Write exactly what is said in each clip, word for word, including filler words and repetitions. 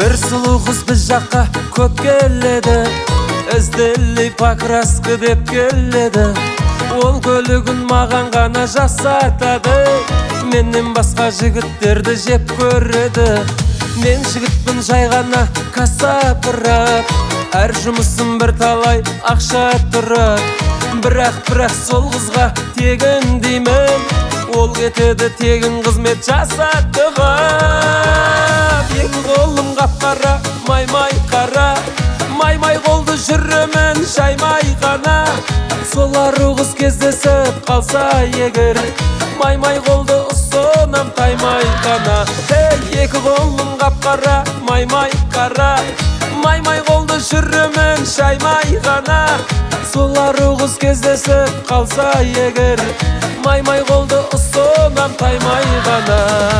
Bir sulu kız biz жаққа көп келеді, іздели покраска деп келеді. Ол көлігін маған ғана жасатады, менен басқа жігіттерді жеп көреді. Мен жігітпін жай ғана кассапырап, әр жұмысым бір талай ақша тұрат. Бірақ бірақ сол қызға тегін деймін, ол кетеді тегін қызмет жасатуға. Екі қолым қап-қара, май-май қара, май-май қолды жүремін шаймай ғана. Солар қыз кездесіп қалса егер, май-май қолды ұсынам таймай ғана. Екі қолым қап-қара, май-май қара, май-май қолды жүремін шаймай ғана. Солар қыз кездесіп қалса егер, май-май қолды ұсынам таймай ғана.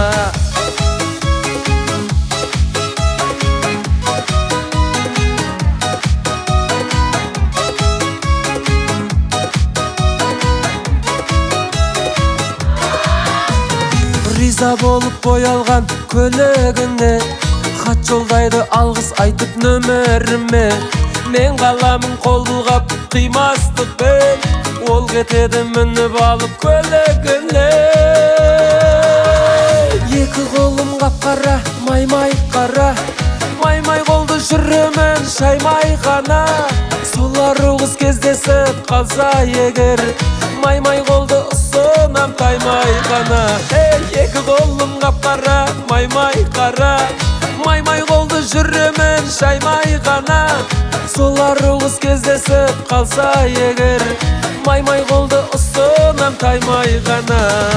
Риза болып боялған көлігіне, хат жолдайды алғыс айтып нөміріме. Мен қаламын қол бұлғап қимастықпен, ол кетеді мініп алып көлігіне. Екі қолым қап-қара, май-май қара, май-май қолды жүремін шаймай ғана. Солар қыз кездесіп қалса егер, май-май қолды ұсынам таймай ғана. Екі қолым қап-қара, май-май қара, май-май қолды жүремін шаймай ғана. Солар қыз кездесіп қалса егер, май-май қолды ұсынам таймай ғана.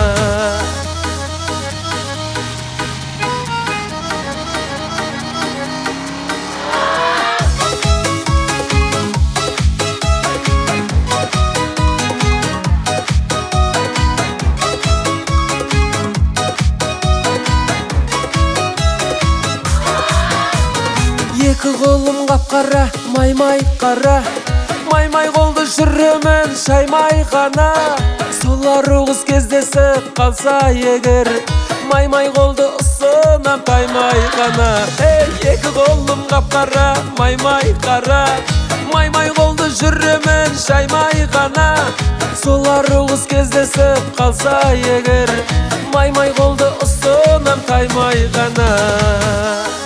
Екі қолым қап-қара, май-май қара, май-май қолды жүремін шаймай ғана. Солар қыз кездесіп қалса егер, май-май қолды ұсынам таймай ғана. Екі қолым қап-қара, май-май қара, май-май қолды жүремін шаймай ғана. Солар қыз кездесіп қалса егер, май-май қолды ұсынам таймай ғана.